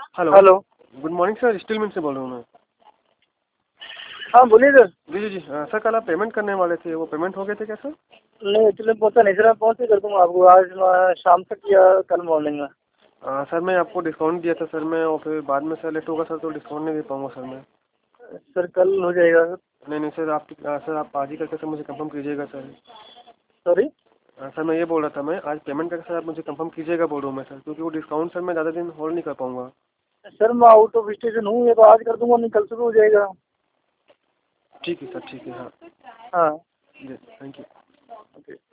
Hello. Hello. Good morning sir, steel mill से बोल रहा हूँ मैं। हाँ बोलिए सर। जी जी जी सर, कल आप पेमेंट करने वाले थे, वो पेमेंट हो गए थे क्या सर? नहीं एक्चुअली पहुँचा नहीं सर, मैं पहुँच के कर दूँगा आपको आज शाम तक या कल मॉर्निंग में। सर मैं आपको डिस्काउंट दिया था सर मैं, और फिर बाद में सर लेट होगा सर तो डिस्काउंट नहीं दे पाऊंगा सर मैं। सर कल हो जाएगा सर। नहीं नहीं सर, सर आप आज ही करके सर मुझे कंफर्म कीजिएगा सर। सॉरी। सर मैं ये बोल रहा था, मैं आज पेमेंट करके सर आप मुझे कंफर्म कीजिएगा बोल रहा हूँ मैं सर, क्योंकि वो डिस्काउंट सर मैं ज़्यादा दिन होल्ड नहीं कर पाऊंगा। सर मैं आउट ऑफ स्टेशन हूँ, ये तो आज कर दूँगा, नहीं कल सुबह हो जाएगा। ठीक है सर, ठीक है। हाँ हाँ। जी, थैंक यू। ओके।